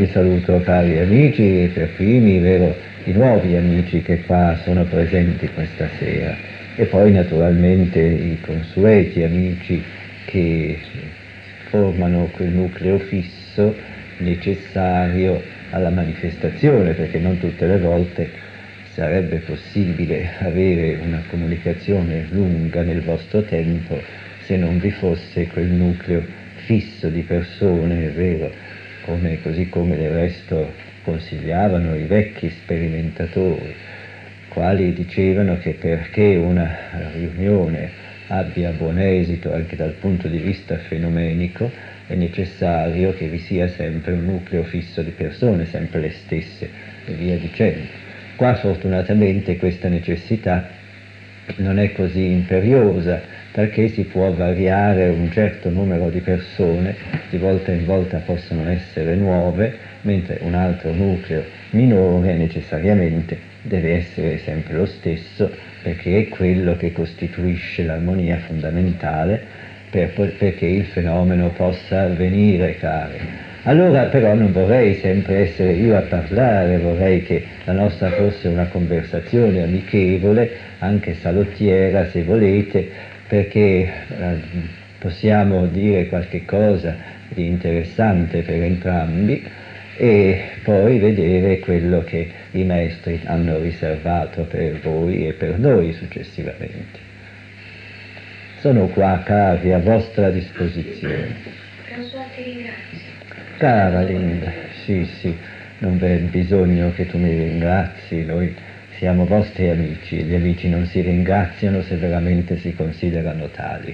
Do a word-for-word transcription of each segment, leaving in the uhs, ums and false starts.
saluto cari amici, e per primi, vero, i nuovi amici che qua sono presenti questa sera, e poi naturalmente i consueti amici che formano quel nucleo fisso necessario alla manifestazione, perché non tutte le volte sarebbe possibile avere una comunicazione lunga nel vostro tempo se non vi fosse quel nucleo fisso di persone, è vero, come, così come del resto consigliavano i vecchi sperimentatori, quali dicevano che perché una riunione abbia buon esito anche dal punto di vista fenomenico è necessario che vi sia sempre un nucleo fisso di persone, sempre le stesse, e via dicendo. Qua fortunatamente questa necessità non è così imperiosa, perché si può variare un certo numero di persone, di volta in volta possono essere nuove, mentre un altro nucleo minore necessariamente deve essere sempre lo stesso, perché è quello che costituisce l'armonia fondamentale per, perché il fenomeno possa avvenire, cari. Allora però non vorrei sempre essere io a parlare, vorrei che la nostra fosse una conversazione amichevole, anche salottiera se volete, perché eh, possiamo dire qualche cosa di interessante per entrambi e poi vedere quello che i maestri hanno riservato per voi e per noi successivamente. Sono qua, cari, a vostra disposizione. Ti ringrazio. Cara Linda, sì, sì, non v'è bisogno che tu mi ringrazi, noi siamo vostri amici, gli amici non si ringraziano se veramente si considerano tali.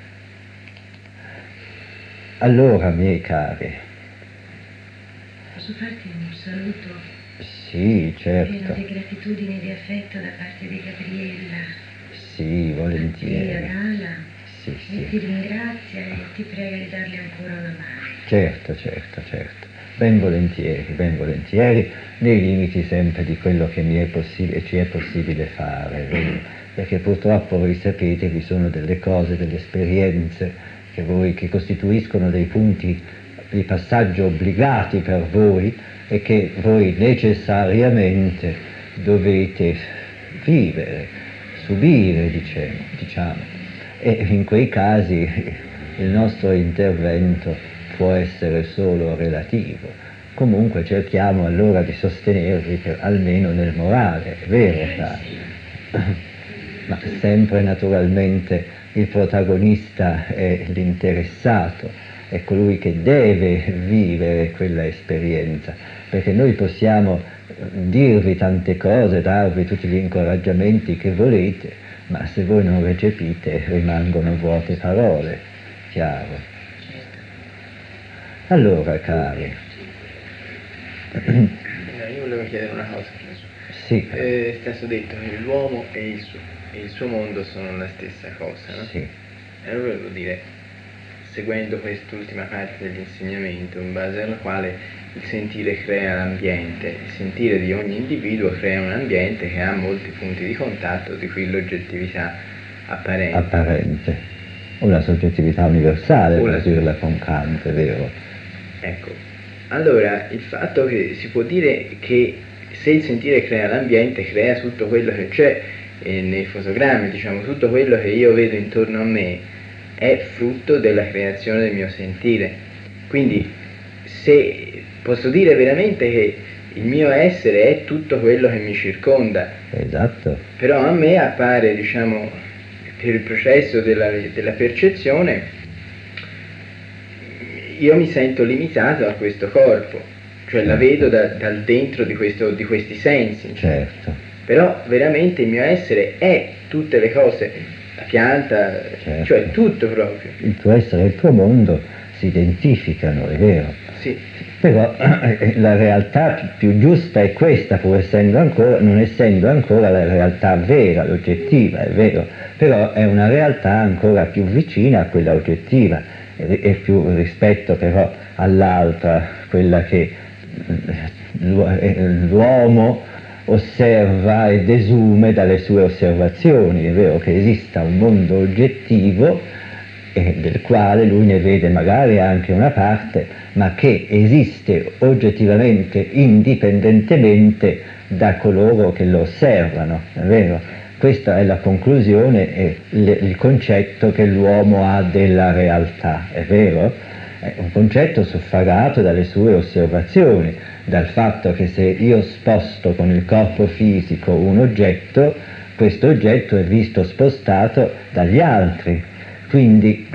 Allora, miei cari. Posso farti un saluto? Sì, certo. Pieno di gratitudine e di affetto da parte di Gabriella. Sì, volentieri. E Ala. Sì, sì. E ti ringrazia e ti prega di darle ancora una mano. Certo, certo, certo. Ben volentieri, ben volentieri, nei limiti sempre di quello che mi è possibile, ci è possibile fare, vero? Perché purtroppo voi sapete vi sono delle cose, delle esperienze che voi, che costituiscono dei punti di passaggio obbligati per voi e che voi necessariamente dovete vivere, subire, diciamo, diciamo. E in quei casi il nostro intervento può essere solo relativo. Comunque cerchiamo allora di sostenervi per, almeno nel morale, è vero, caro? Ma sempre naturalmente il protagonista è l'interessato, è colui che deve vivere quella esperienza, perché noi possiamo dirvi tante cose, darvi tutti gli incoraggiamenti che volete, ma se voi non recepite rimangono vuote parole, chiaro? Allora, cari. Io volevo chiedere una cosa. Sì. Eh, è stato detto che l'uomo e il, suo, e il suo mondo sono la stessa cosa, no? Sì. E allora volevo dire, seguendo quest'ultima parte dell'insegnamento, in base alla quale il sentire crea l'ambiente, il sentire di ogni individuo crea un ambiente che ha molti punti di contatto, di cui l'oggettività apparente. Apparente. Una soggettività universale, per dirla con Kant, è vero. Ecco, allora il fatto che si può dire che se il sentire crea l'ambiente, crea tutto quello che c'è eh, nei fotogrammi, diciamo, tutto quello che io vedo intorno a me è frutto della creazione del mio sentire. Quindi se posso dire veramente che il mio essere è tutto quello che mi circonda. Esatto. Però a me appare, diciamo, per il processo della, della percezione, io mi sento limitato a questo corpo, cioè certo. La vedo da, dal dentro di, questo, di questi sensi. Certo. Però veramente il mio essere è tutte le cose, la pianta, certo. Cioè tutto proprio. Il tuo essere e il tuo mondo si identificano, è vero? Sì. Però la realtà più giusta è questa, pur essendo ancora, non essendo ancora la realtà vera, l'oggettiva, è vero, però è una realtà ancora più vicina a quella oggettiva e più rispetto però all'altra, quella che l'uomo osserva e desume dalle sue osservazioni. È vero che esista un mondo oggettivo e del quale lui ne vede magari anche una parte, ma che esiste oggettivamente indipendentemente da coloro che lo osservano, è vero? Questa è la conclusione e il concetto che l'uomo ha della realtà, è vero? È un concetto suffragato dalle sue osservazioni, dal fatto che se io sposto con il corpo fisico un oggetto, questo oggetto è visto spostato dagli altri. Quindi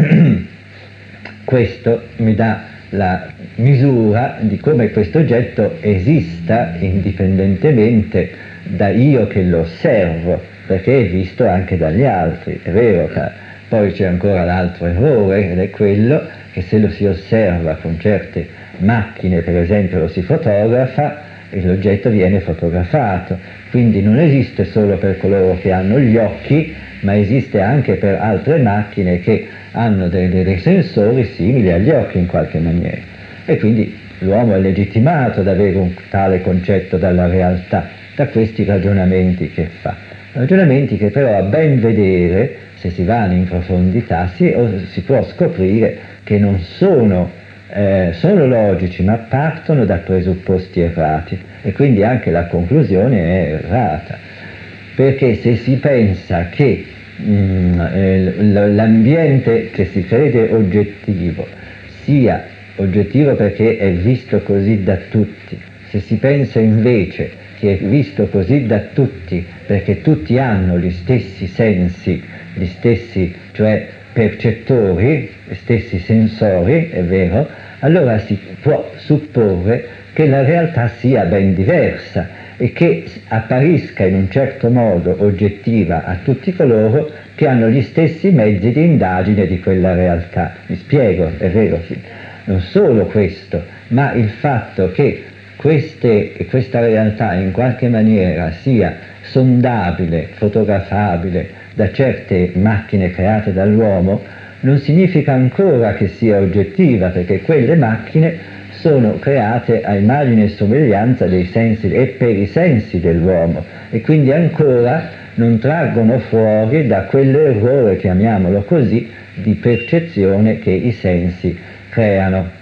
questo mi dà la misura di come questo oggetto esista indipendentemente da io che lo osservo, perché è visto anche dagli altri, è vero? Poi c'è ancora l'altro errore, ed è quello che se lo si osserva con certe macchine, per esempio lo si fotografa, e l'oggetto viene fotografato, quindi non esiste solo per coloro che hanno gli occhi, ma esiste anche per altre macchine che hanno dei, dei sensori simili agli occhi in qualche maniera, e quindi l'uomo è legittimato ad avere un tale concetto dalla realtà, da questi ragionamenti che fa, ragionamenti che però a ben vedere, se si va in profondità, si, si può scoprire che non sono Eh, sono logici, ma partono da presupposti errati, e quindi anche la conclusione è errata, perché se si pensa che mh, eh, l'ambiente che si crede oggettivo sia oggettivo perché è visto così da tutti, se si pensa invece che è visto così da tutti perché tutti hanno gli stessi sensi, gli stessi, cioè percettori, gli stessi sensori, è vero, allora si può supporre che la realtà sia ben diversa e che apparisca in un certo modo oggettiva a tutti coloro che hanno gli stessi mezzi di indagine di quella realtà. Mi spiego, è vero? Non solo questo, ma il fatto che queste, questa realtà in qualche maniera sia sondabile, fotografabile da certe macchine create dall'uomo, non significa ancora che sia oggettiva, perché quelle macchine sono create a immagine e somiglianza dei sensi e per i sensi dell'uomo, e quindi ancora non traggono fuori da quell'errore, chiamiamolo così, di percezione che i sensi creano.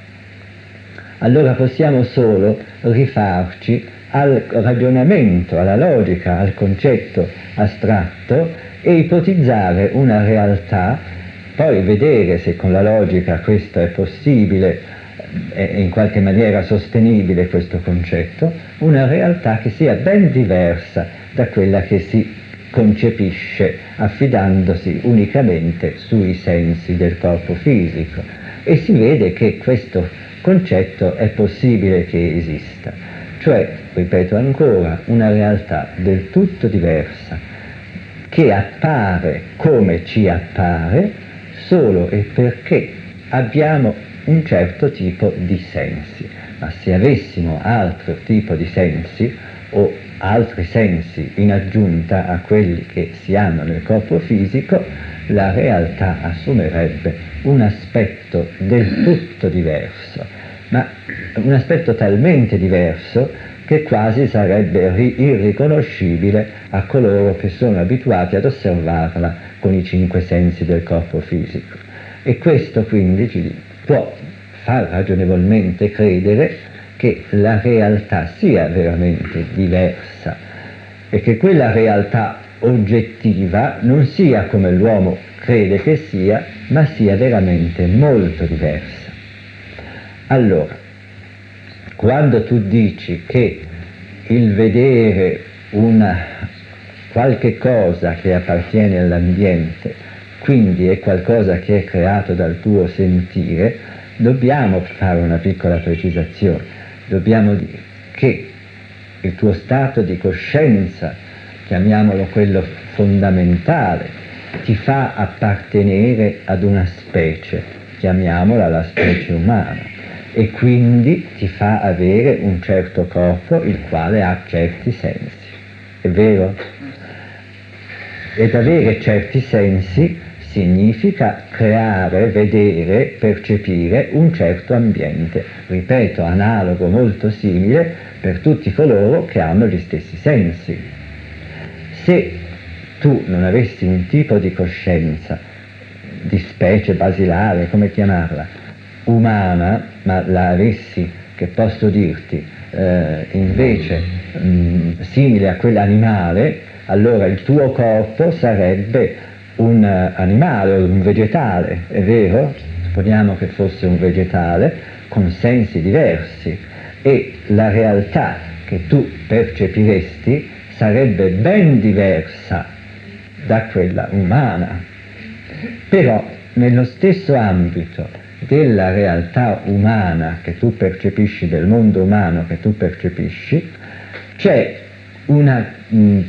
Allora possiamo solo rifarci al ragionamento, alla logica, al concetto astratto e ipotizzare una realtà, poi vedere se con la logica questo è possibile, è in qualche maniera sostenibile questo concetto, una realtà che sia ben diversa da quella che si concepisce affidandosi unicamente sui sensi del corpo fisico, e si vede che questo concetto è possibile che esista, cioè, ripeto ancora, una realtà del tutto diversa che appare come ci appare solo e perché abbiamo un certo tipo di sensi, ma se avessimo altro tipo di sensi o altri sensi in aggiunta a quelli che si hanno nel corpo fisico, la realtà assumerebbe un aspetto del tutto diverso, ma un aspetto talmente diverso che quasi sarebbe irriconoscibile a coloro che sono abituati ad osservarla con i cinque sensi del corpo fisico. E questo quindi ci può far ragionevolmente credere che la realtà sia veramente diversa e che quella realtà oggettiva non sia come l'uomo crede che sia, ma sia veramente molto diversa. Allora, quando tu dici che il vedere una qualche cosa che appartiene all'ambiente, quindi è qualcosa che è creato dal tuo sentire, dobbiamo fare una piccola precisazione. Dobbiamo dire che il tuo stato di coscienza, chiamiamolo quello fondamentale, ti fa appartenere ad una specie, chiamiamola la specie umana, e quindi ti fa avere un certo corpo il quale ha certi sensi. È vero? Ed avere certi sensi significa creare, vedere, percepire un certo ambiente. Ripeto, analogo, molto simile per tutti coloro che hanno gli stessi sensi. Se tu non avessi un tipo di coscienza, di specie basilare, come chiamarla, umana, ma la avessi, che posso dirti, eh, invece mh, simile a quella animale, allora il tuo corpo sarebbe un uh, animale o un vegetale, è vero? Supponiamo che fosse un vegetale con sensi diversi e la realtà che tu percepiresti sarebbe ben diversa da quella umana. Però nello stesso ambito della realtà umana che tu percepisci, del mondo umano che tu percepisci, c'è una mh,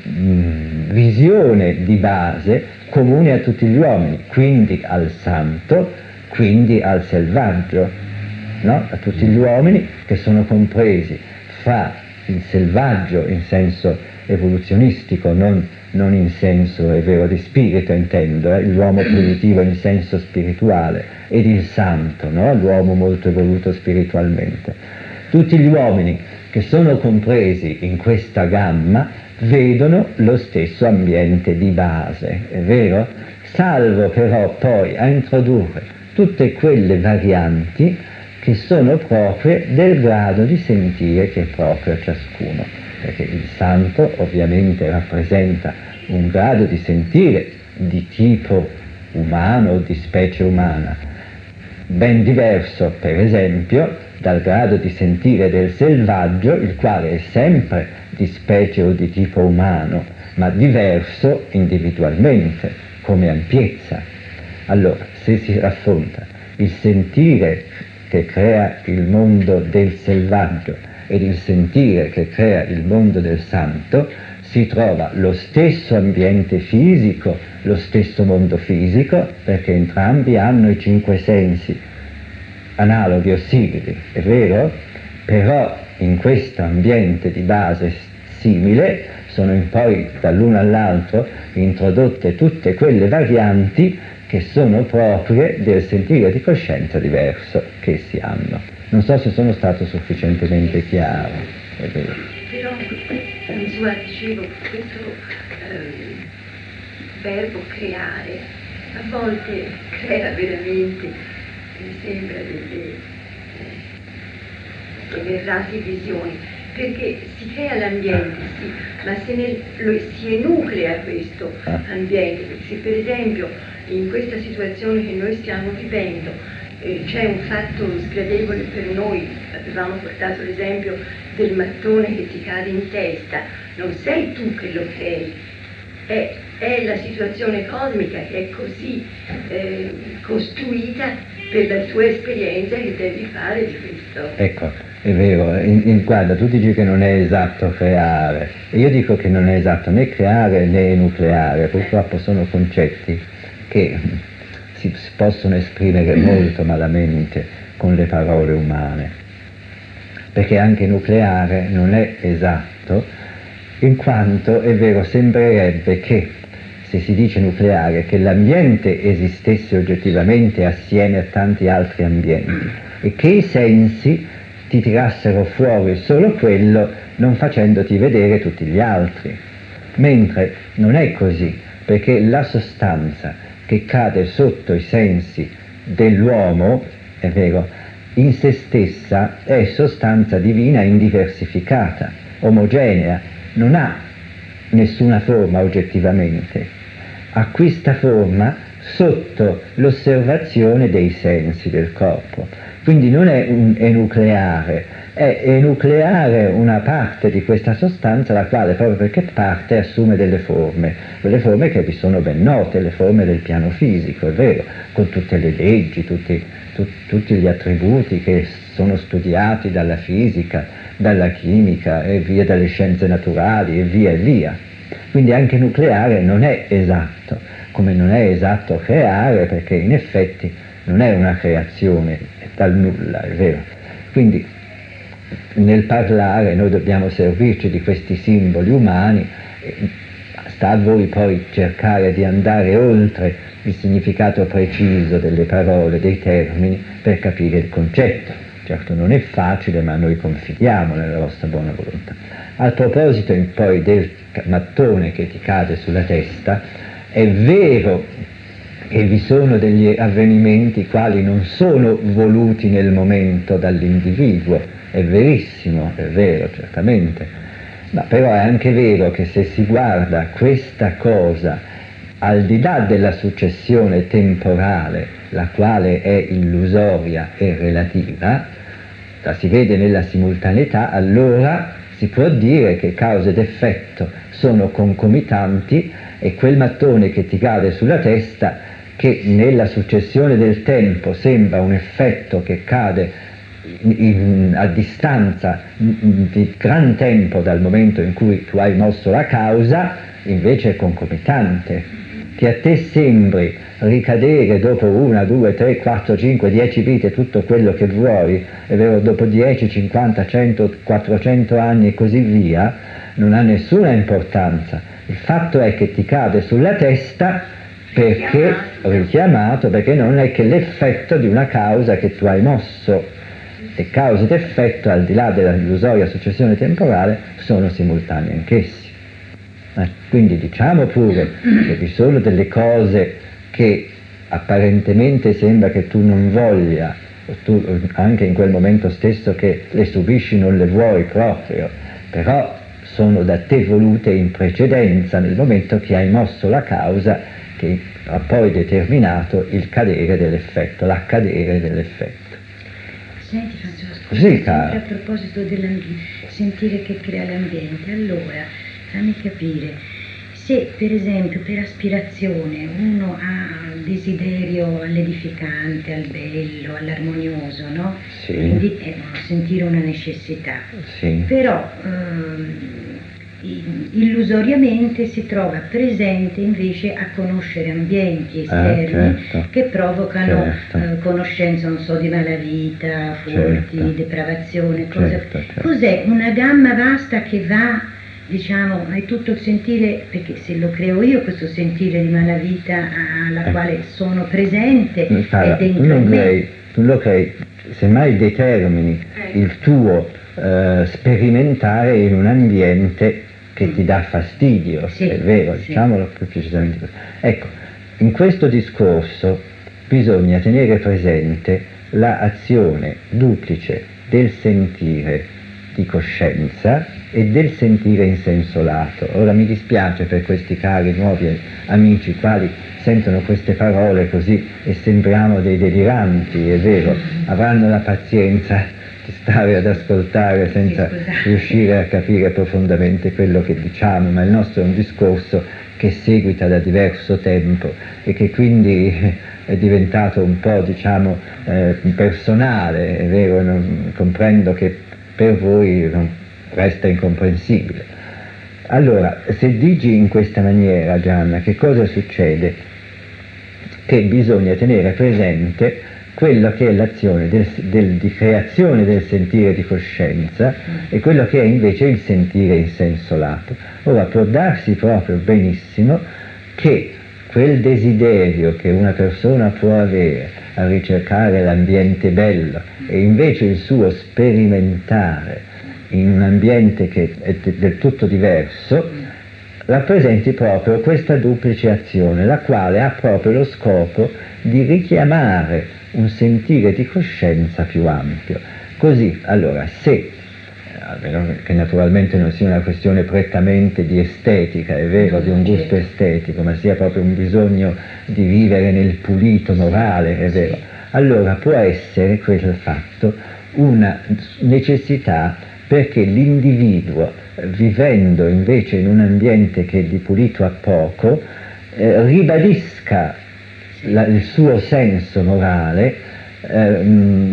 visione di base comune a tutti gli uomini, quindi al santo, quindi al selvaggio, no? A tutti gli uomini che sono compresi fra il selvaggio in senso evoluzionistico, non, non in senso, è vero, di spirito intendo, eh? L'uomo primitivo in senso spirituale, ed il santo, no? L'uomo molto evoluto spiritualmente. Tutti gli uomini che sono compresi in questa gamma vedono lo stesso ambiente di base, è vero? Salvo però poi a introdurre tutte quelle varianti che sono proprie del grado di sentire che è proprio a ciascuno, perché il santo ovviamente rappresenta un grado di sentire di tipo umano o di specie umana, ben diverso per esempio dal grado di sentire del selvaggio, il quale è sempre di specie o di tipo umano, ma diverso individualmente, come ampiezza. Allora, se si raffronta il sentire che crea il mondo del selvaggio ed il sentire che crea il mondo del santo, si trova lo stesso ambiente fisico, lo stesso mondo fisico, perché entrambi hanno i cinque sensi analoghi o simili, è vero? Però in questo ambiente di base simile sono in poi dall'uno all'altro introdotte tutte quelle varianti che sono proprie del sentire di coscienza diverso che essi hanno. Non so se sono stato sufficientemente chiaro, è vero. Però, insomma, dicevo, questo eh, verbo creare a volte crea veramente, mi sembra, delle, delle errate visioni, perché si crea l'ambiente, sì, ma se ne, lo, si enuclea questo ambiente. Se per esempio in questa situazione che noi stiamo vivendo eh, c'è un fatto sgradevole per noi, avevamo portato l'esempio del mattone che ti cade in testa, non sei tu che lo crei, è, è la situazione cosmica che è così eh, costruita per la tua esperienza che devi fare di questo. Ecco, è vero, in, in, guarda, tu dici che non è esatto creare, e io dico che non è esatto né creare né nucleare, purtroppo sono concetti che si, si possono esprimere molto malamente con le parole umane, perché anche nucleare non è esatto, in quanto, è vero, sembrerebbe che se si dice nucleare, che l'ambiente esistesse oggettivamente assieme a tanti altri ambienti e che i sensi ti tirassero fuori solo quello, non facendoti vedere tutti gli altri. Mentre non è così, perché la sostanza che cade sotto i sensi dell'uomo, è vero, in se stessa è sostanza divina indiversificata, omogenea, non ha nessuna forma oggettivamente, acquista forma sotto l'osservazione dei sensi del corpo. Quindi non è un enucleare, è enucleare una parte di questa sostanza, la quale proprio perché parte assume delle forme, quelle forme che vi sono ben note, le forme del piano fisico, è vero, con tutte le leggi, tutti, tu, tutti gli attributi che sono studiati dalla fisica, dalla chimica e via, dalle scienze naturali e via e via. Quindi anche nucleare non è esatto, come non è esatto creare, perché in effetti non è una creazione dal nulla, è vero. Quindi nel parlare noi dobbiamo servirci di questi simboli umani, sta a voi poi cercare di andare oltre il significato preciso delle parole, dei termini, per capire il concetto. Certo non è facile, ma noi confidiamo nella vostra buona volontà. A proposito poi del mattone che ti cade sulla testa, è vero e vi sono degli avvenimenti quali non sono voluti nel momento dall'individuo, è verissimo, è vero, certamente, ma però è anche vero che se si guarda questa cosa al di là della successione temporale, la quale è illusoria e relativa, la si vede nella simultaneità, allora si può dire che causa ed effetto sono concomitanti e quel mattone che ti cade sulla testa, che nella successione del tempo sembra un effetto che cade in, in, a distanza di gran tempo dal momento in cui tu hai mosso la causa, invece è concomitante. Che a te sembri ricadere dopo una, due, tre, quattro, cinque, dieci vite tutto quello che vuoi, è vero, dopo dieci, cinquanta, cento, quattrocento anni e così via, non ha nessuna importanza. Il fatto è che ti cade sulla testa perché richiamato, perché non è che l'effetto di una causa che tu hai mosso, e causa ed effetto, al di là della illusoria successione temporale, sono simultanei anch'essi. Eh, quindi diciamo pure che vi sono delle cose che apparentemente sembra che tu non voglia, o tu anche in quel momento stesso che le subisci non le vuoi proprio, però sono da te volute in precedenza nel momento che hai mosso la causa che ha poi determinato il cadere dell'effetto, l'accadere dell'effetto. Senti Francesco, sì, sempre cara. a proposito del sentire che crea l'ambiente, allora fammi capire, se per esempio per aspirazione uno ha desiderio all'edificante, al bello, all'armonioso, no? Sì. Quindi è sentire una necessità, Sì. però ehm, illusoriamente si trova presente invece a conoscere ambienti esterni eh, certo. che provocano certo. eh, conoscenza, non so, di malavita, furti, certo. depravazione, cose. Certo, certo. Cos'è? Una gamma vasta che va, diciamo, hai tutto il sentire, perché se lo creo io questo sentire di malavita alla eh. quale sono presente Cara, è dentro tu non me. crei, tu lo crei, semmai determini Eh. il tuo eh, sperimentare in un ambiente che ti dà fastidio, Sì, è vero, sì. diciamolo più precisamente così. Ecco, in questo discorso bisogna tenere presente l'azione duplice del sentire di coscienza e del sentire in senso lato. Ora mi dispiace per questi cari nuovi amici quali sentono queste parole così e sembriamo dei deliranti, è vero, avranno la pazienza di stare ad ascoltare senza Sì, riuscire a capire profondamente quello che diciamo, ma il nostro è un discorso che seguita da diverso tempo e che quindi è diventato un po', diciamo, eh, personale, è vero, non, comprendo che per voi non resta incomprensibile. Allora, se dici in questa maniera, Gianna, che cosa succede? Che bisogna tenere presente quello che è l'azione del, del, di creazione del sentire di coscienza e quello che è invece il sentire in senso lato. Ora, può darsi proprio benissimo che quel desiderio che una persona può avere a ricercare l'ambiente bello e invece il suo sperimentare in un ambiente che è del tutto diverso, rappresenti proprio questa duplice azione, la quale ha proprio lo scopo di richiamare un sentire di coscienza più ampio. Così, allora, se, che naturalmente non sia una questione prettamente di estetica, è vero, di un gusto estetico, ma sia proprio un bisogno di vivere nel pulito morale, è vero, allora può essere quel fatto una necessità perché l'individuo, vivendo invece in un ambiente che di pulito ha poco, eh, ribadisca la, il suo senso morale eh,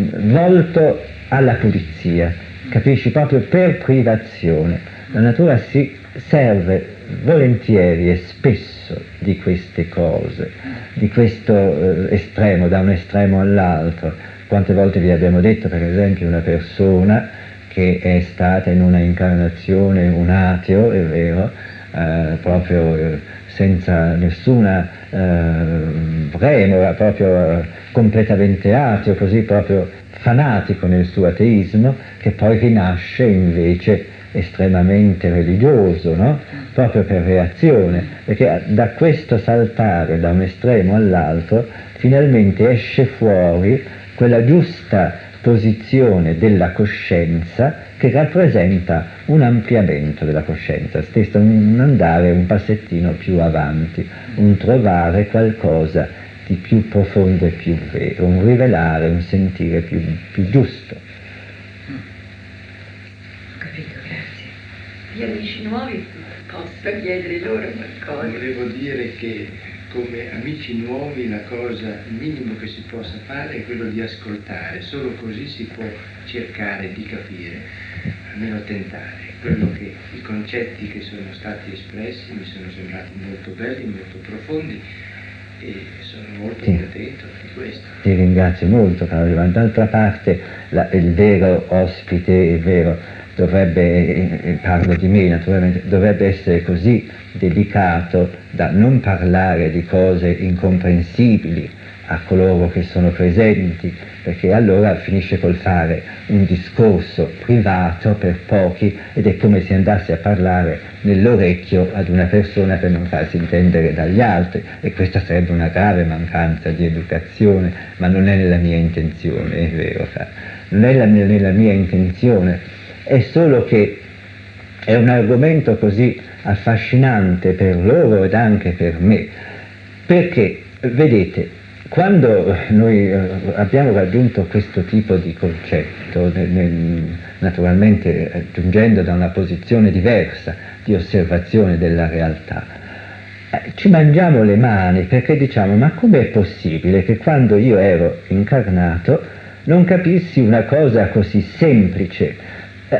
volto alla pulizia, capisci? Proprio per privazione. La natura si serve volentieri e spesso di queste cose, di questo eh, estremo, da un estremo all'altro. Quante volte vi abbiamo detto, per esempio, una persona che è stata in una incarnazione un ateo, è vero, eh, proprio eh, senza nessuna eh, remora, proprio eh, completamente ateo, così proprio fanatico nel suo ateismo, che poi rinasce invece estremamente religioso, no? Proprio per reazione, perché da questo saltare da un estremo all'altro finalmente esce fuori quella giusta posizione della coscienza che rappresenta un ampliamento della coscienza stessa, un andare un passettino più avanti, un trovare qualcosa di più profondo e più vero, un rivelare, un sentire più, più giusto. Ho capito, grazie. Gli amici nuovi posso chiedere loro qualcosa? Volevo dire che come amici nuovi la cosa, il minimo che si possa fare è quello di ascoltare, solo così si può cercare di capire, almeno tentare. Quello che i concetti che sono stati espressi mi sono sembrati molto belli, molto profondi e sono molto sì. contento di questo. Ti ringrazio molto, caro Giovanni. D'altra parte la, il vero ospite, il vero dovrebbe, eh, parlo di me naturalmente, dovrebbe essere così dedicato da non parlare di cose incomprensibili a coloro che sono presenti, perché allora finisce col fare un discorso privato per pochi ed è come se andasse a parlare nell'orecchio ad una persona per non farsi intendere dagli altri, e questa sarebbe una grave mancanza di educazione, ma non è nella mia intenzione, è vero, non è la, nella mia intenzione, è solo che è un argomento così affascinante per loro ed anche per me, perché, vedete, quando noi abbiamo raggiunto questo tipo di concetto, naturalmente giungendo da una posizione diversa di osservazione della realtà, ci mangiamo le mani perché diciamo: ma com'è possibile che quando io ero incarnato non capissi una cosa così semplice?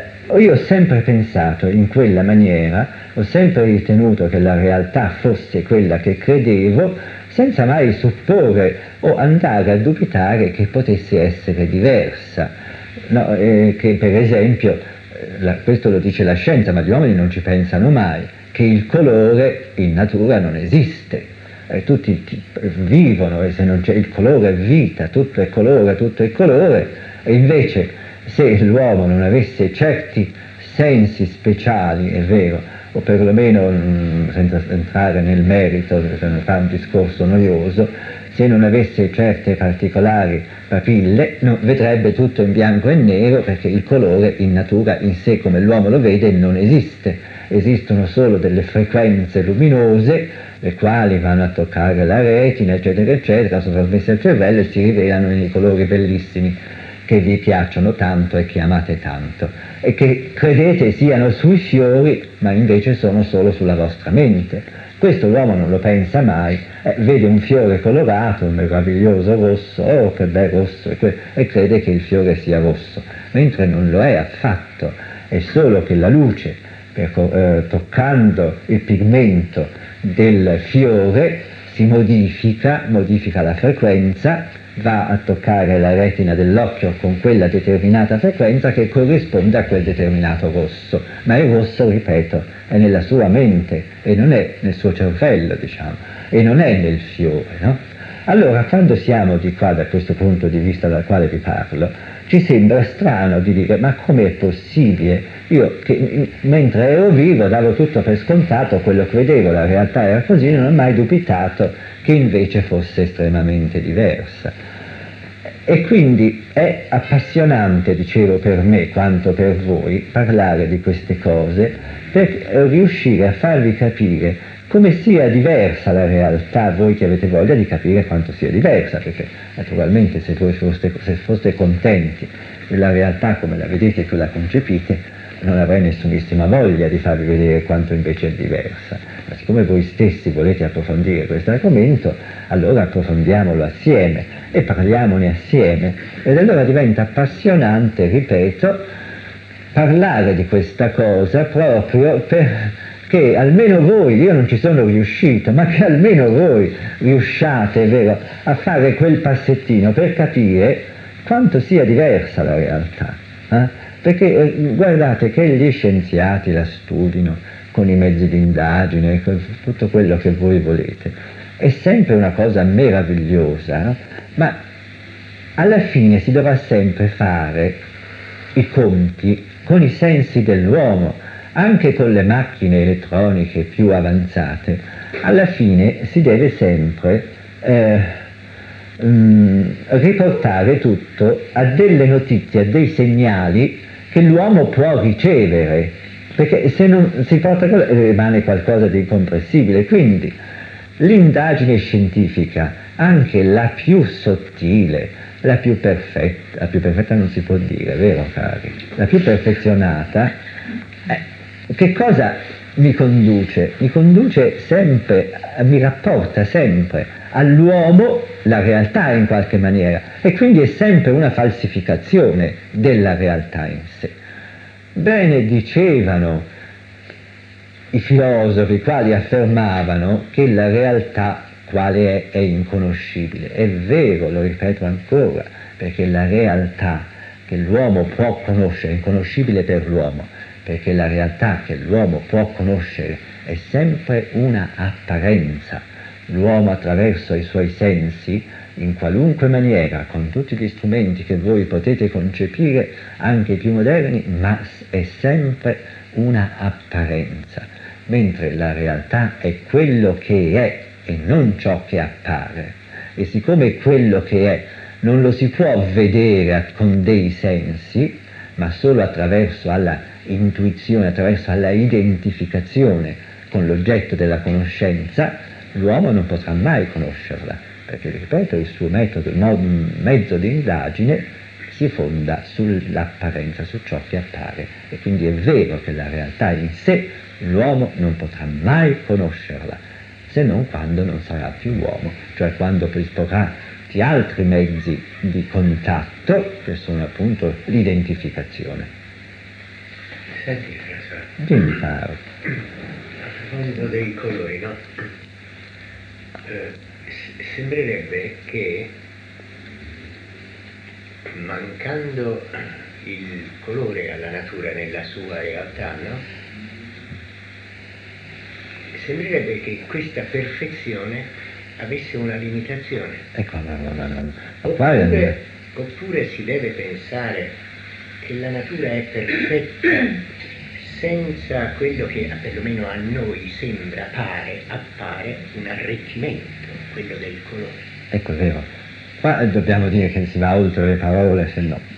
Io ho sempre pensato in quella maniera, ho sempre ritenuto che la realtà fosse quella che credevo, senza mai supporre o andare a dubitare che potesse essere diversa. No, eh, che per esempio, la, questo lo dice la scienza, ma gli uomini non ci pensano mai, che il colore in natura non esiste. Eh, tutti vivono, e se non c'è il colore è vita, tutto è colore, tutto è colore, e invece se l'uomo non avesse certi sensi speciali, è vero, o perlomeno, senza entrare nel merito, per non fare un discorso noioso, se non avesse certe particolari papille, no, vedrebbe tutto in bianco e nero, perché il colore in natura in sé, come l'uomo lo vede, non esiste. Esistono solo delle frequenze luminose, le quali vanno a toccare la retina, eccetera, eccetera, sono trasmesse al cervello e si rivelano nei colori bellissimi che vi piacciono tanto e che amate tanto, e che credete siano sui fiori, ma invece sono solo sulla vostra mente. Questo l'uomo non lo pensa mai, eh, vede un fiore colorato, un meraviglioso rosso, oh che bel rosso, e, e crede che il fiore sia rosso, mentre non lo è affatto, è solo che la luce, per, eh, toccando il pigmento del fiore, si modifica, modifica la frequenza, va a toccare la retina dell'occhio con quella determinata frequenza che corrisponde a quel determinato rosso, ma il rosso, ripeto, è nella sua mente e non è nel suo cervello, diciamo, e non è nel fiore, no? Allora, quando siamo di qua, da questo punto di vista dal quale vi parlo, ci sembra strano di dire: ma com'è possibile? Io, che mentre ero vivo, davo tutto per scontato, quello che vedevo, la realtà era così, non ho mai dubitato che invece fosse estremamente diversa. E quindi è appassionante, dicevo, per me quanto per voi, parlare di queste cose, per riuscire a farvi capire come sia diversa la realtà, voi che avete voglia di capire quanto sia diversa, perché naturalmente se voi foste, se foste contenti della realtà come la vedete e che la concepite, non avrei nessunissima voglia di farvi vedere quanto invece è diversa. Ma siccome voi stessi volete approfondire questo argomento, allora approfondiamolo assieme e parliamone assieme, ed allora diventa appassionante, ripeto, parlare di questa cosa proprio perché almeno voi, io non ci sono riuscito, ma che almeno voi riusciate, è vero, a fare quel passettino per capire quanto sia diversa la realtà. Eh? Perché eh, guardate che gli scienziati la studino con i mezzi di indagine, con tutto quello che voi volete, è sempre una cosa meravigliosa, no? Ma alla fine si dovrà sempre fare i conti con i sensi dell'uomo, anche con le macchine elettroniche più avanzate. Alla fine si deve sempre eh, mh, riportare tutto a delle notizie, a dei segnali che l'uomo può ricevere, perché se non si porta rimane qualcosa di incomprensibile. Quindi l'indagine scientifica, anche la più sottile, la più perfetta, la più perfetta non si può dire, vero cari? La più perfezionata, eh, che cosa mi conduce? Mi conduce sempre, mi rapporta sempre all'uomo la realtà in qualche maniera, e quindi è sempre una falsificazione della realtà in sé. Bene dicevano i filosofi, i quali affermavano che la realtà quale è, è inconoscibile. È vero, lo ripeto ancora, perché la realtà che l'uomo può conoscere è inconoscibile per l'uomo, perché la realtà che l'uomo può conoscere è sempre una apparenza. L'uomo attraverso i suoi sensi, in qualunque maniera, con tutti gli strumenti che voi potete concepire, anche i più moderni, ma è sempre una apparenza, mentre la realtà è quello che è e non ciò che appare. E siccome quello che è non lo si può vedere con dei sensi, ma solo attraverso alla intuizione, attraverso alla identificazione con l'oggetto della conoscenza, l'uomo non potrà mai conoscerla, perché, ripeto, il suo metodo, il mezzo di indagine si fonda sull'apparenza, su ciò che appare, e quindi è vero che la realtà in sé l'uomo non potrà mai conoscerla, se non quando non sarà più uomo, cioè quando disporrà di altri mezzi di contatto, che sono appunto l'identificazione. Senti, François. Dimmi, caro. A proposito dei colori, no? Eh, sembrerebbe che mancando il colore alla natura nella sua realtà, no? Sembrerebbe che questa perfezione avesse una limitazione. Ecco, no, no, no, no. Oppure, oppure si deve pensare che la natura è perfetta senza quello che perlomeno a noi sembra, pare, appare un arricchimento, quello del colore. Ecco, è vero. Qua dobbiamo dire che si va oltre le parole, se no.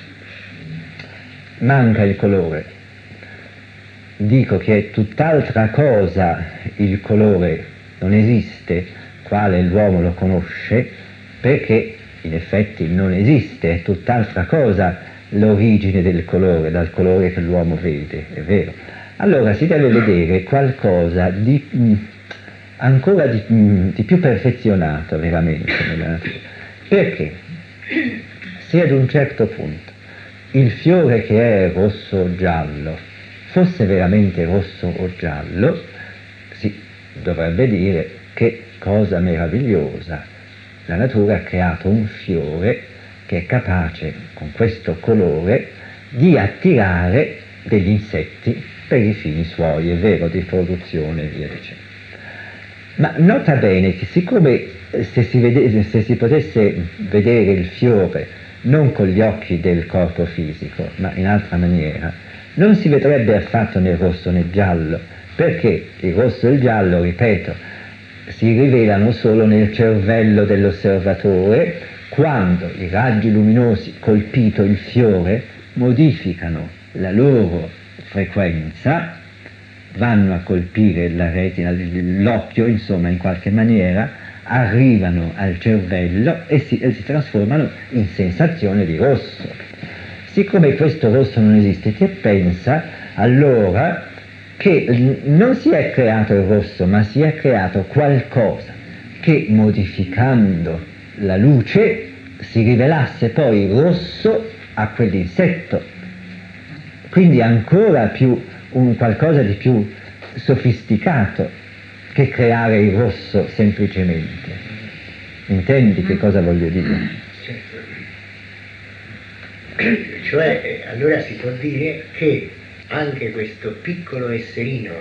Manca il colore. Dico che è tutt'altra cosa il colore, non esiste quale l'uomo lo conosce, perché in effetti non esiste, è tutt'altra cosa l'origine del colore, dal colore che l'uomo vede, è vero. Allora si deve vedere qualcosa di mh, ancora di, mh, di più perfezionato veramente nella natura. Perché? Se ad un certo punto il fiore che è rosso o giallo fosse veramente rosso o giallo, si dovrebbe dire che cosa meravigliosa, la natura ha creato un fiore che è capace con questo colore di attirare degli insetti per i fini suoi, è vero, di produzione e via dicendo. Ma nota bene che siccome se si, vede, se si potesse vedere il fiore non con gli occhi del corpo fisico, ma in altra maniera, non si vedrebbe affatto né rosso né giallo, perché il rosso e il giallo, ripeto, si rivelano solo nel cervello dell'osservatore, quando i raggi luminosi, colpito il fiore, modificano la loro frequenza, vanno a colpire la retina, l'occhio, insomma, in qualche maniera, arrivano al cervello e si, e si trasformano in sensazione di rosso. Siccome questo rosso non esiste, ti pensa allora che non si è creato il rosso, ma si è creato qualcosa che, modificando la luce, si rivelasse poi rosso a quell'insetto. Quindi ancora più un qualcosa di più sofisticato che creare il rosso semplicemente. Intendi che cosa voglio dire? Cioè, allora si può dire che anche questo piccolo esserino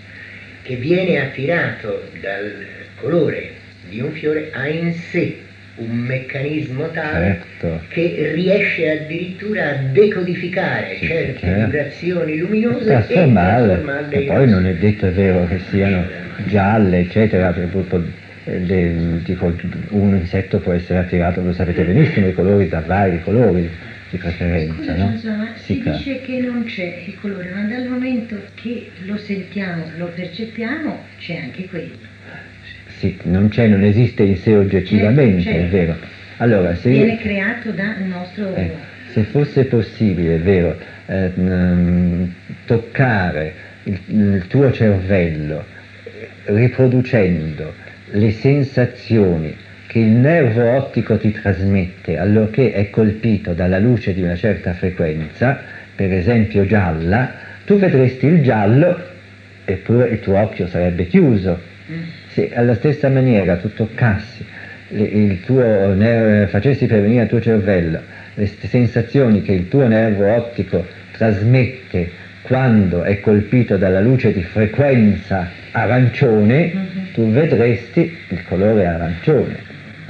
che viene attirato dal colore di un fiore ha in sé un meccanismo tale certo. che riesce addirittura a decodificare Sì, certe certo. vibrazioni luminose trasformarle, e trasformarle e in poi non è rosse. detto, è vero, che siano gialle, eccetera, per proprio, eh, le- tipo un insetto può essere attirato, lo sapete benissimo, i colori da vari colori di preferenza, Scusa, no? François, ma Sì, si cara. dice che non c'è il colore, ma dal momento che lo sentiamo, lo percepiamo, c'è anche quello. Sì, non c'è, non esiste in sé oggettivamente, Certo, certo. è vero. Allora, se Viene creato dal nostro... Eh, se fosse possibile, è vero, eh, mm, toccare il, il tuo cervello eh, riproducendo le sensazioni che il nervo ottico ti trasmette allorché è colpito dalla luce di una certa frequenza, per esempio gialla, tu vedresti il giallo eppure il tuo occhio sarebbe chiuso. Se alla stessa maniera tu toccassi le- il tuo ner- facessi pervenire al tuo cervello le st- sensazioni che il tuo nervo ottico trasmette quando è colpito dalla luce di frequenza arancione, tu vedresti il colore arancione.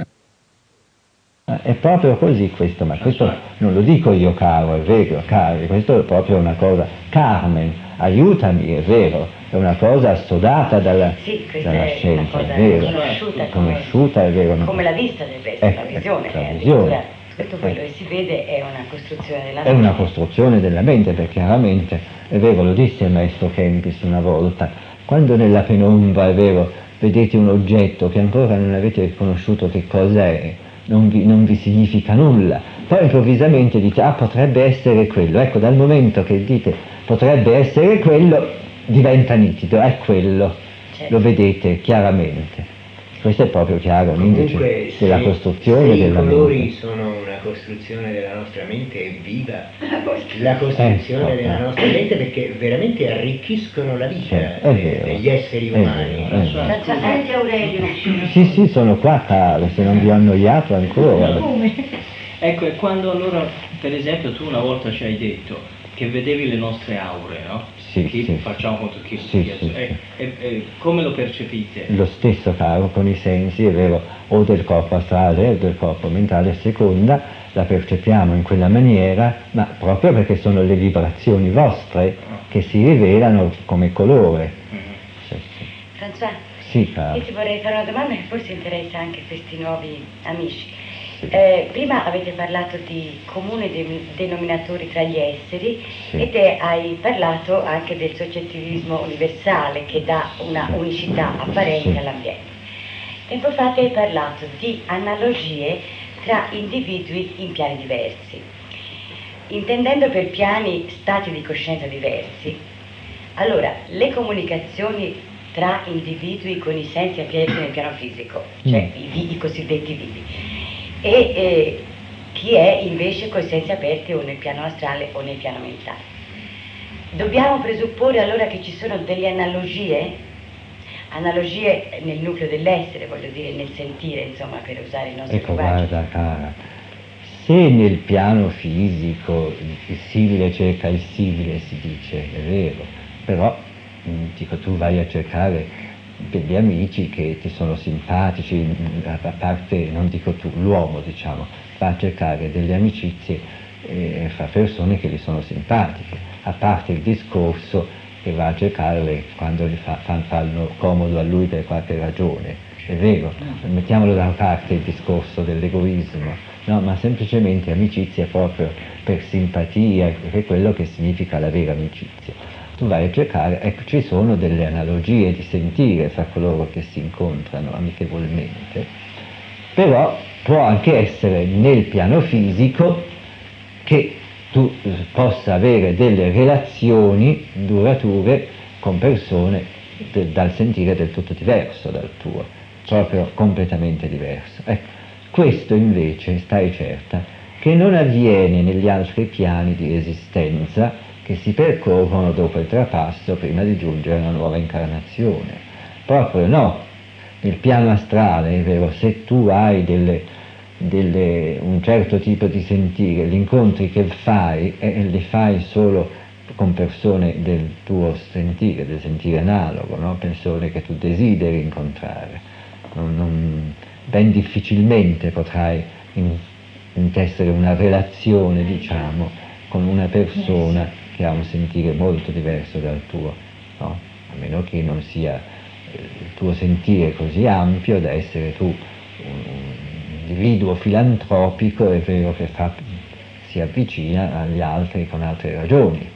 È proprio così questo, ma questo non lo dico io, caro, è vero, cari, questo è proprio una cosa. Carmen, aiutami, è vero, è una cosa assodata dalla, Sì, questa dalla è scienza, una cosa è vero, conosciuta, conosciuta, è vero. come, come la vista deve essere, Eh, la visione, la è visione. addirittura tutto quello che si vede è una costruzione della È mente. una costruzione della mente, perché chiaramente, è vero, lo disse il maestro Kempis una volta, quando nella penombra, è vero, vedete un oggetto che ancora non avete riconosciuto che cosa è, non vi, non vi significa nulla, poi improvvisamente dite, ah, potrebbe essere quello, ecco, dal momento che dite potrebbe essere quello, diventa nitido, è quello, Certo. lo vedete chiaramente. Questo è proprio chiaro, un Comunque, indice della se, costruzione se della i colori mente. sono una costruzione della nostra mente, è viva la costruzione Eh, della eh. nostra mente, perché veramente arricchiscono la vita Sì, è de- vero. degli esseri È umani. vero, è vero. Senza senti Aurelio. Sì, sì, sono qua, caro, se non vi ho annoiato ancora. Ecco, e quando allora, per esempio, tu una volta ci hai detto che vedevi le nostre aure, no? Sì, Che sì. facciamo contro chi Sì, chi- sì, e, sì. e- e come lo percepite? Lo stesso, caro, con i sensi, è vero, o del corpo astrale o del corpo mentale, a seconda, la percepiamo in quella maniera, ma proprio perché sono le vibrazioni vostre che si rivelano come colore. Mhm. Sì, sì. François, Sì, caro. io ti vorrei fare una domanda che forse interessa anche questi nuovi amici. Sì. Eh, prima avete parlato di comune de- denominatori tra gli esseri Sì. e te hai parlato anche del soggettivismo universale che dà una unicità apparente Sì. all'ambiente. Tempo fa te hai parlato di analogie tra individui in piani diversi, intendendo per piani stati di coscienza diversi. Allora, le comunicazioni tra individui con i sensi aperti nel piano fisico, cioè Mm. i, vi- i cosiddetti vivi, e eh, chi è invece con i sensi aperti o nel piano astrale o nel piano mentale. Dobbiamo presupporre allora che ci sono delle analogie, analogie nel nucleo dell'essere, voglio dire, nel sentire, insomma, per usare il nostro Ecco, linguaggio. guarda, cara, se nel piano fisico il simile cerca il simile, si dice, è vero, però mm, dico, tu vai a cercare degli amici che ti sono simpatici, mm, a a parte, non dico tu, l'uomo, diciamo, va a cercare delle amicizie eh, fra persone che gli sono simpatiche, a parte il discorso che va a cercarle quando gli fa, fan- fanno comodo a lui per qualche ragione, è vero, mettiamolo da parte il discorso dell'egoismo, no, ma semplicemente amicizia proprio per simpatia, che è quello che significa la vera amicizia. Tu vai a cercare, ecco, ci sono delle analogie di sentire fra coloro che si incontrano amichevolmente, però può anche essere nel piano fisico che tu eh, possa avere delle relazioni durature con persone de- dal sentire del tutto diverso dal tuo, proprio completamente diverso. Ecco, questo invece, stai certa, che non avviene negli altri piani di esistenza che si percorrono dopo il trapasso prima di giungere a una nuova incarnazione. Proprio no. Nel piano astrale, è vero, se tu hai delle, delle, un certo tipo di sentire, gli incontri che fai, eh, li fai solo con persone del tuo sentire, del sentire analogo, no? Persone che tu desideri incontrare. Non, non, ben difficilmente potrai in, intessere una relazione, diciamo, con una persona che ha un sentire molto diverso dal tuo, no? A meno che non sia il tuo sentire così ampio da essere tu un individuo filantropico, è vero, che fa, si avvicina agli altri con altre ragioni.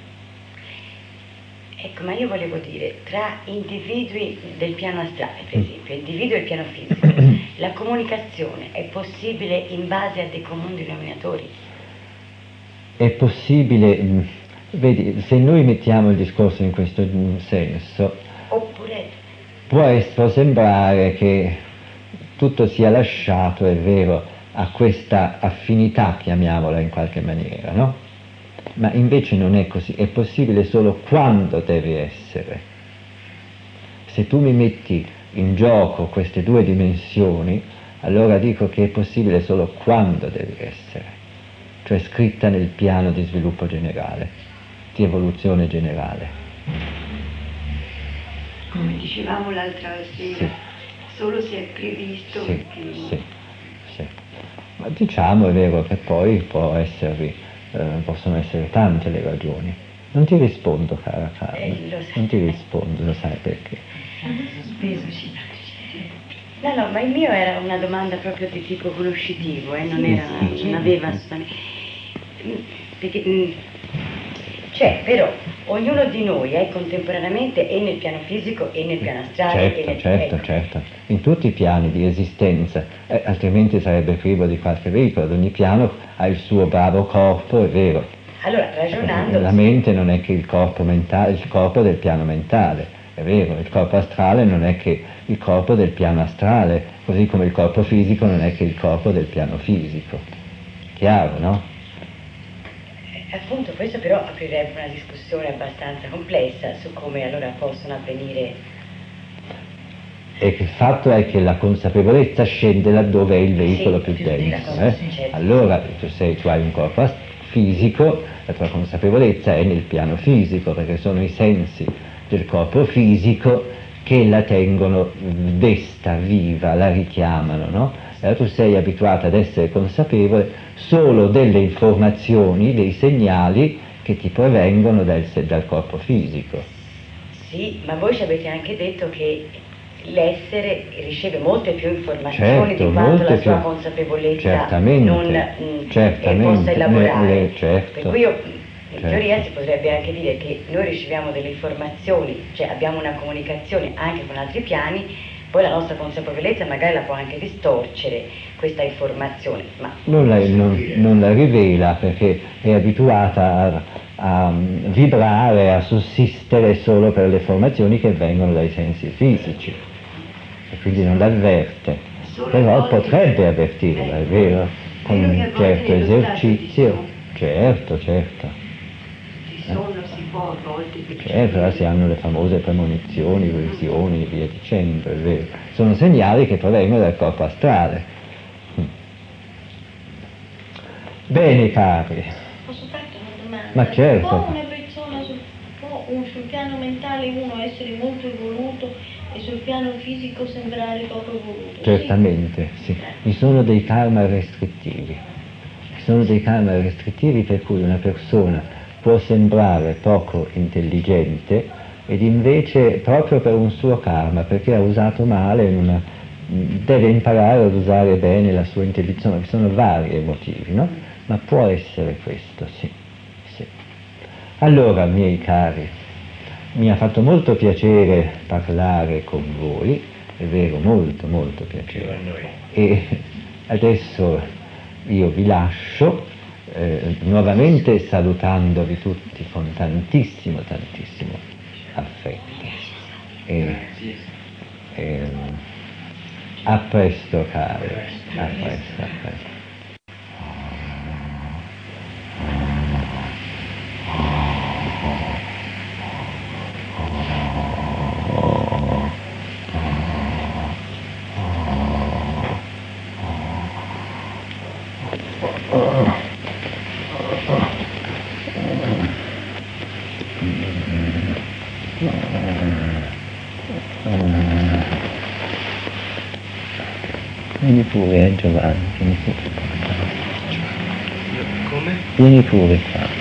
Ecco, ma io volevo dire, tra individui del piano astrale, per esempio, individui del piano fisico, la comunicazione è possibile in base a dei comuni denominatori? È possibile, vedi, se noi mettiamo il discorso in questo senso, oppure può, può sembrare che tutto sia lasciato, è vero, a questa affinità, chiamiamola in qualche maniera, no? Ma invece non è così, è possibile solo quando deve essere. Se tu mi metti in gioco queste due dimensioni, allora dico che è possibile solo quando deve essere, cioè scritta nel piano di sviluppo generale, di evoluzione generale. Come dicevamo l'altra sera, sì. Solo se è previsto. Sì, che... sì, sì. Ma diciamo, è vero, che poi può esservi, eh, possono essere tante le ragioni. Non ti rispondo, cara Carmen, eh, non ti rispondo, lo sai perché. No, no, ma il mio era una domanda proprio di tipo conoscitivo, eh, non, era, non aveva assolutamente... Perché, cioè, però, ognuno di noi è contemporaneamente e nel piano fisico e nel piano astrale. Certo, e nel... certo, ecco. certo, in tutti i piani di esistenza, eh, altrimenti sarebbe privo di qualche veicolo, ad ogni piano ha il suo bravo corpo, è vero. Allora, ragionando... La mente non è che il corpo mentale, il corpo del piano mentale, è vero, il corpo astrale non è che il corpo del piano astrale, così come il corpo fisico non è che il corpo del piano fisico. Chiaro, no? Appunto, questo però aprirebbe una discussione abbastanza complessa su come allora possono avvenire. E il fatto è che la consapevolezza scende laddove è il veicolo sì, più, più denso. denso, Eh? sì, certo. Allora tu, sei, tu hai un corpo fisico, la tua consapevolezza è nel piano fisico, perché sono i sensi del corpo fisico che la tengono desta, viva, la richiamano, no? Allora tu sei abituata ad essere consapevole solo delle informazioni, dei segnali che ti provengono dal, dal corpo fisico. Sì, ma voi ci avete anche detto che l'essere riceve molte più informazioni, certo, di quanto la sua più, consapevolezza certamente, non mh, certamente, possa elaborare. Le, le, certo, per cui io, in certo. teoria si potrebbe anche dire che noi riceviamo delle informazioni, cioè abbiamo una comunicazione anche con altri piani, poi la nostra consapevolezza magari la può anche distorcere questa informazione. Ma non, la, non, non la rivela perché è abituata a, a vibrare, a sussistere solo per le informazioni che vengono dai sensi fisici e quindi non l'avverte, però potrebbe avvertirla, è vero, con un certo esercizio, certo, certo. Sonno si può a volte certo, là si hanno le famose premonizioni, visioni e via dicendo, è vero. Sono segnali che provengono dal corpo astrale. Bene, cari. Posso farti una domanda? Ma certo. Può una persona sul, può un, sul piano mentale uno essere molto evoluto e sul piano fisico sembrare poco evoluto? Certamente, sì. Vi sono dei karma restrittivi. Ci sono dei karma restrittivi per cui una persona può sembrare poco intelligente ed invece proprio per un suo karma, perché ha usato male, una, deve imparare ad usare bene la sua intelligenza, ci sono vari motivi, no? Ma può essere questo, sì, sì. Allora, miei cari, mi ha fatto molto piacere parlare con voi, è vero, molto molto piacere. E adesso io vi lascio. Eh, nuovamente salutandovi tutti con tantissimo, tantissimo affetto. E, e, a presto, cari, a presto, a presto. Vieni pure, eh, Giovanni, vieni pure. Come? Vieni pure qua.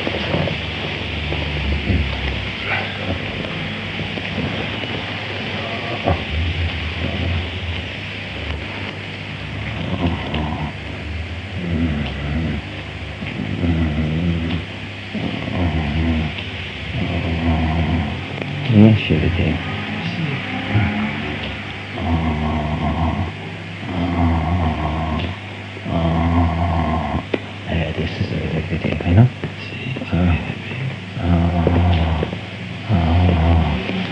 Riesci a vedere? Eh, adesso si vede vedere, no? Sì, si Ah. vede bene. Ah, ah,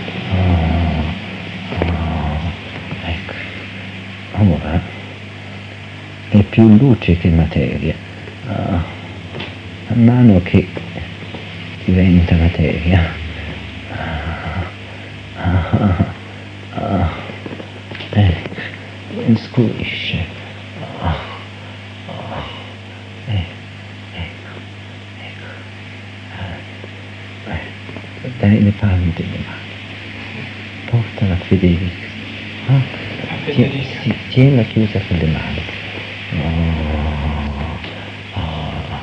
ah, ah. Ecco, ora è più luce che materia. Ah, man mano che diventa materia, ah, ah, ah, ecco, inscurisce. Ah, ah, eh, ecco, ecco. Eh, dai le palme delle mani, portala a Federica. Ah, tie- sì, tienila chiusa con le mani. Oh, oh,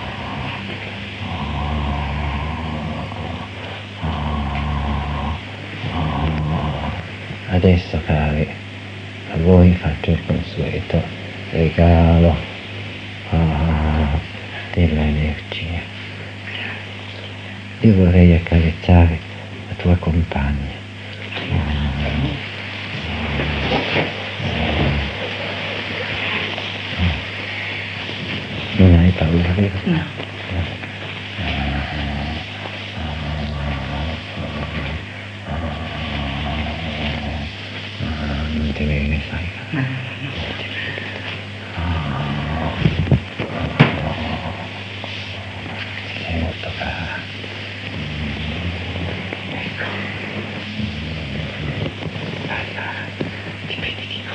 oh. Adesso, cari, a voi faccio il consueto regalo ah, dell'energia. Io vorrei accarezzare la tua compagna. Non hai paura, vero? No. Non te ne fai. Sei molto cara. Ecco. Vai, vai. Ti benedico.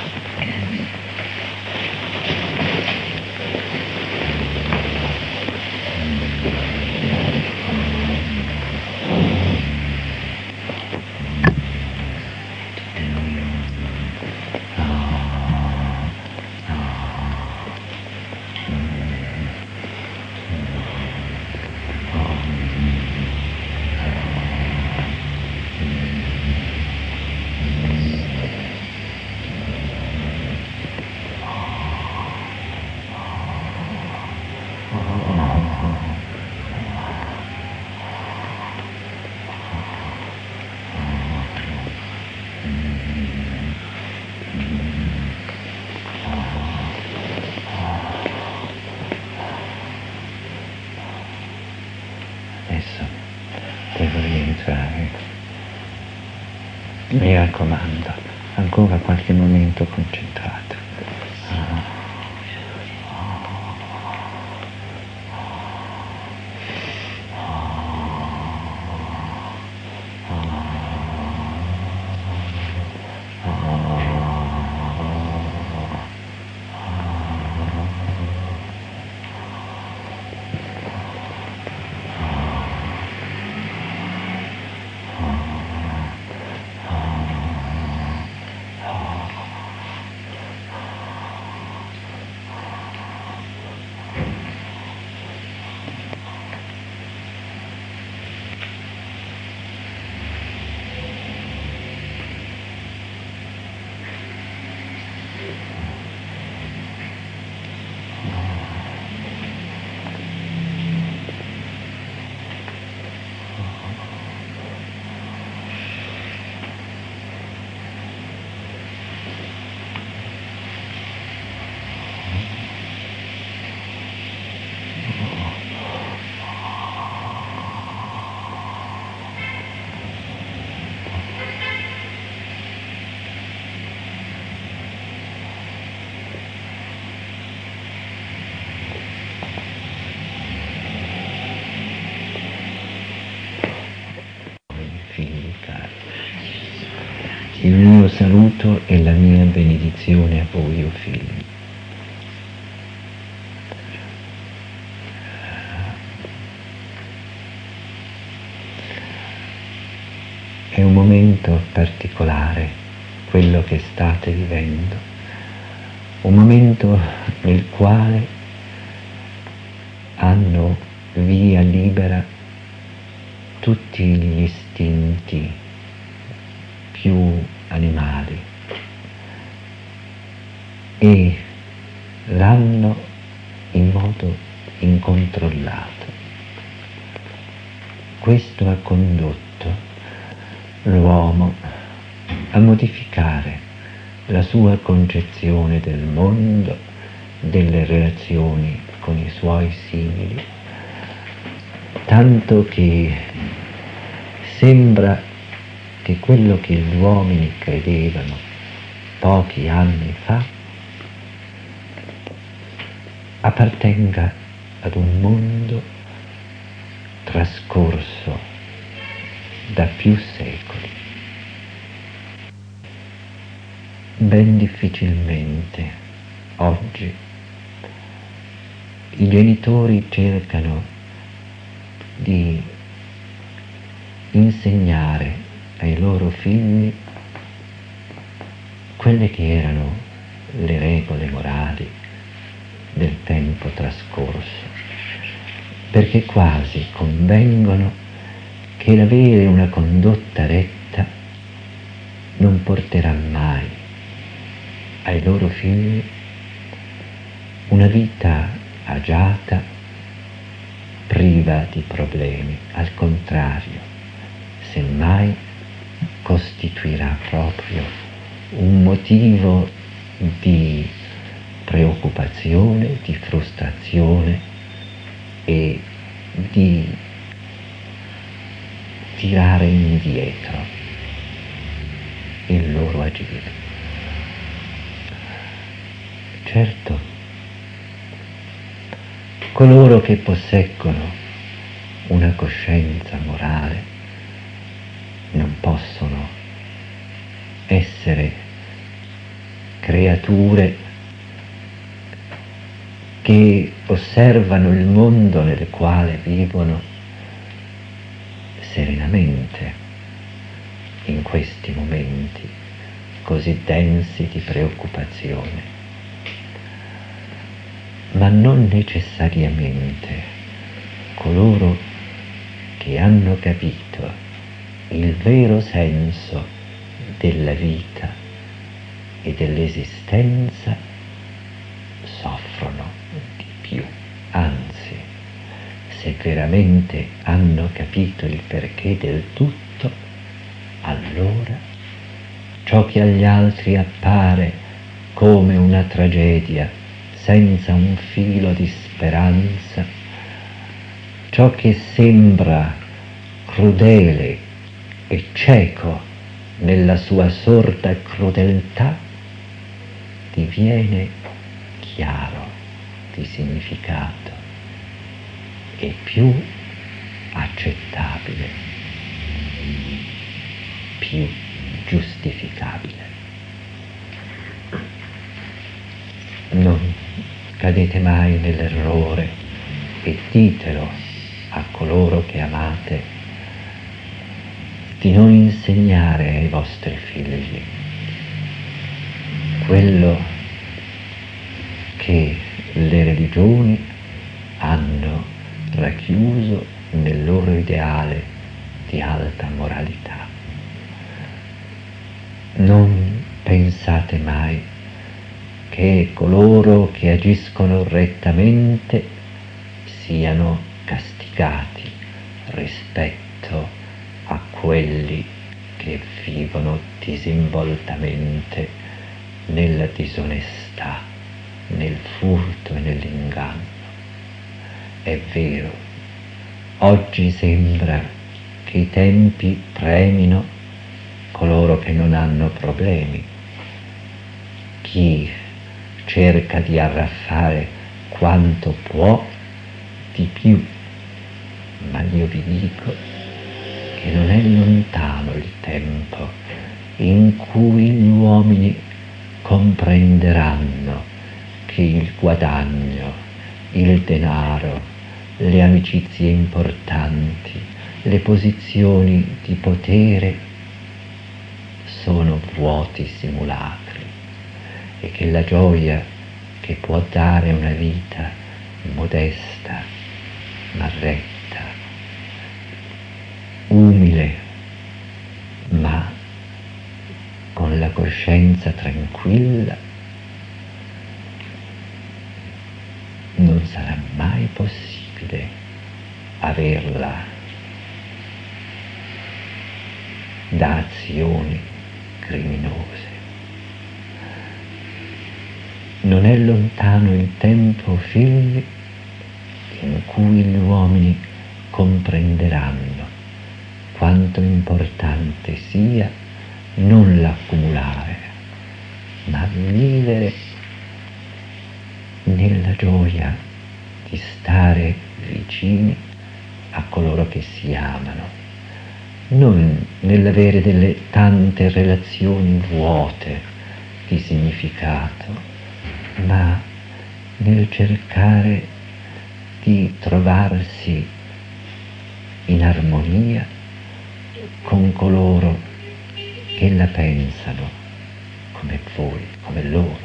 Adesso devo rientrare. Mi raccomando, ancora qualche momento concentrato. Figli cari, il mio saluto e la mia benedizione a voi, o figli. È un momento momento particolare, quello che state vivendo, un momento nel quale hanno via libera tutti gli istinti più animali e l'hanno in modo incontrollato. Questo ha condotto l'uomo a modificare la sua concezione del mondo, delle relazioni con i suoi simili, tanto che sembra che quello che gli uomini credevano pochi anni fa appartenga ad un mondo trascorso da più secoli. Ben difficilmente oggi i genitori cercano di insegnare ai loro figli quelle che erano le regole morali del tempo trascorso, perché quasi convengono che l'avere una condotta retta non porterà mai ai loro figli una vita agiata, priva di problemi. Al contrario, semmai costituirà proprio un motivo di preoccupazione, di frustrazione e di tirare indietro il loro agire. Certo, coloro che posseggono una coscienza morale non possono essere creature che osservano il mondo nel quale vivono serenamente in questi momenti così densi di preoccupazione, ma non necessariamente coloro che hanno capito il vero senso della vita e dell'esistenza soffrono di più. Anzi, se veramente hanno capito il perché del tutto, allora ciò che agli altri appare come una tragedia senza un filo di speranza, ciò che sembra crudele e cieco nella sua sorda crudeltà, diviene chiaro di significato e più accettabile, più giustificabile. Non cadete mai nell'errore e ditelo a coloro che amate di non insegnare ai vostri figli quello che le religioni hanno racchiuso nel loro ideale di alta moralità. Non pensate mai che coloro che agiscono rettamente siano castigati rispetto a quelli che vivono disinvoltamente nella disonestà, nel furto e nell'inganno. È vero, oggi sembra che i tempi premino coloro che non hanno problemi. Chi cerca di arraffare quanto può di più, ma io vi dico che non è lontano il tempo in cui gli uomini comprenderanno che il guadagno, il denaro, le amicizie importanti, le posizioni di potere sono vuoti simulacri e che la gioia che può dare una vita modesta, ma retta, umile, ma con la coscienza tranquilla, non sarà mai possibile averla da azioni criminose. Non è lontano il tempo, figli, in cui gli uomini comprenderanno quanto importante sia non l'accumulare, ma vivere nella gioia di stare vicini a coloro che si amano, non nell'avere delle tante relazioni vuote di significato, ma nel cercare di trovarsi in armonia con coloro che la pensano come voi, come loro.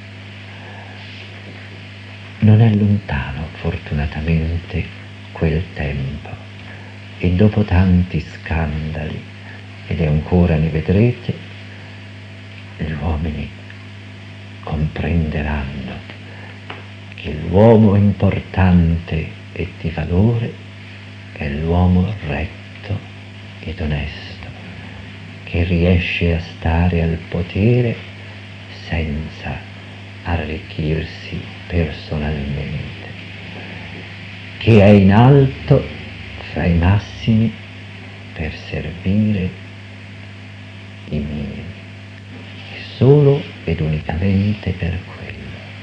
Non è lontano, fortunatamente, quel tempo, e dopo tanti scandali, ed ancora ne vedrete, gli uomini comprenderanno che l'uomo importante e di valore è l'uomo retto ed onesto, che riesce a stare al potere senza arricchirsi personalmente, che è in alto fra i massimi per servire i minimi, e solo ed unicamente per quello.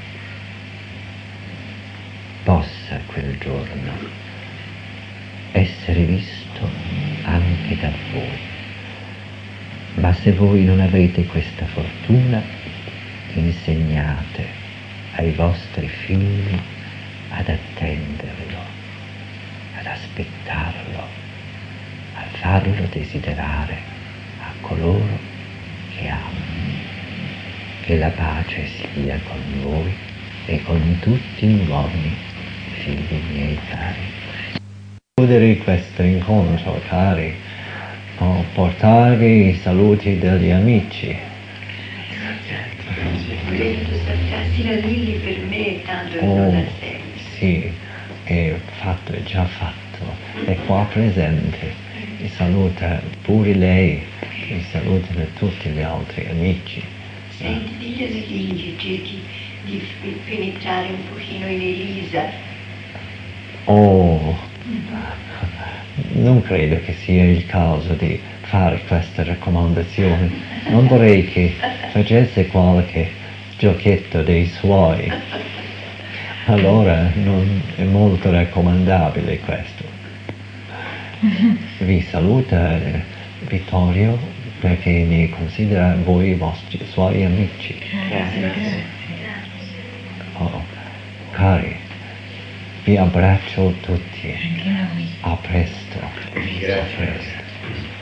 Possa quel giorno essere visto anche da voi, ma se voi non avete questa fortuna, insegnate ai vostri figli ad attenderlo, ad aspettarlo, a farlo desiderare a coloro che amano. Che la pace sia con voi e con tutti gli uomini, figli miei cari. Chiudere questo incontro, cari, oh, portarvi i saluti degli amici. Volendo saltarsi la Lilli per me, tanto che Oh, non la sento. sì, è fatto, è già fatto, è qua presente, vi saluta pure lei, vi salutano tutti gli altri amici. Senti, digli alle Lilli, cerchi di penetrare un pochino in Elisa. Oh, non credo che sia il caso di fare questa raccomandazione, non vorrei che facesse qualche giochetto dei suoi, allora non è molto raccomandabile questo. Vi saluta eh, Vittorio, perché ne considera voi i vostri suoi amici. Grazie. Oh, cari, vi abbraccio tutti, Anche noi. a presto, Grazie. a presto.